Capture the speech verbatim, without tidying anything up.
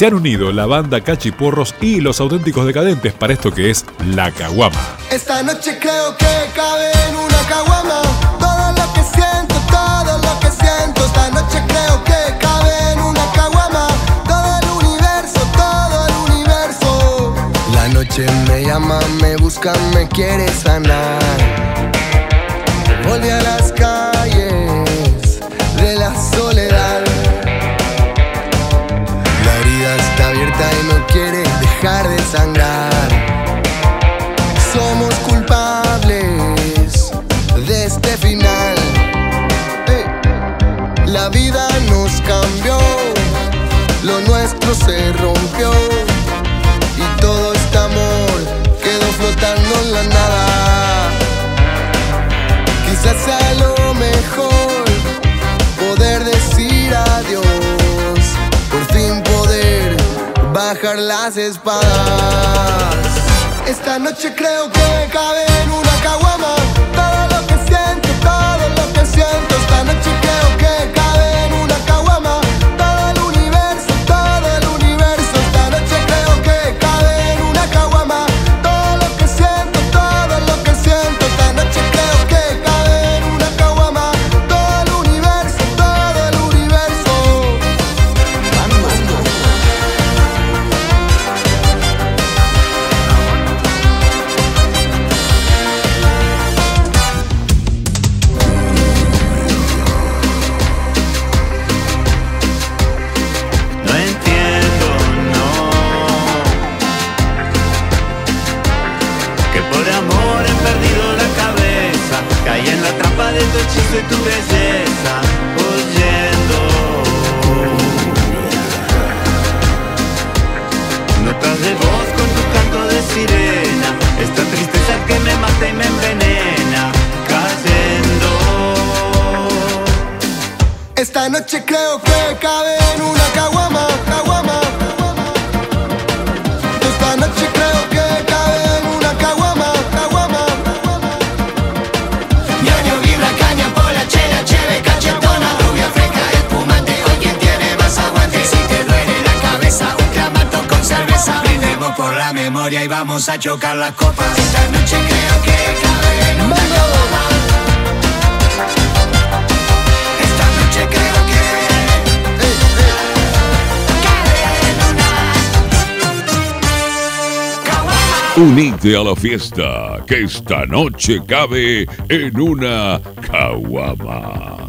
Se han unido la banda Cachiporros y Los Auténticos Decadentes para esto que es La Caguama. Esta noche creo que cabe en una caguama todo lo que siento, todo lo que siento. Esta noche creo que cabe en una caguama todo el universo, todo el universo. La noche me llama, me busca, me quiere sanar. Volví a las calles de la soledad. La herida está abierta y no quiere dejar de sangrar. Somos culpables de este final. Hey. La vida nos cambió, lo nuestro se rompió y todo este amor quedó flotando en la nada. Quizás sea lo mejor poder decir adiós, por fin poder bajar las espadas. Esta noche creo que cabe en una caguama todo lo que siento, todo lo que siento. Esta noche creo que cabe en una caguama todo el universo, todo el universo. Esta noche creo que cabe en una caguama todo lo que siento, todo lo que siento. Esta noche creo que cabe en una caguama todo el universo, todo el universo. No entiendo, no, que por amor he perdido la cabeza, caí en la trampa de tu hechizo y tu belleza, huyendo. Notas de voz con tu canto de sirena, esta tristeza que me mata y me envenena, cayendo. Esta noche creo que cabe en una caguama, caguama. Esta noche creo que cabe en una caguama, caguama. Diario vibra caña, pola, chela, cheve, cachetona, rubia fresca, espumante, hoy quien tiene más aguante. Si te duele la cabeza, un clamato con cerveza. Brindemos por la memoria y vamos a chocar las copas. Esta noche creo que cabe en una caguama. Esta noche creo que cabe en una caguama. Unite a la fiesta, que esta noche cabe en una caguama.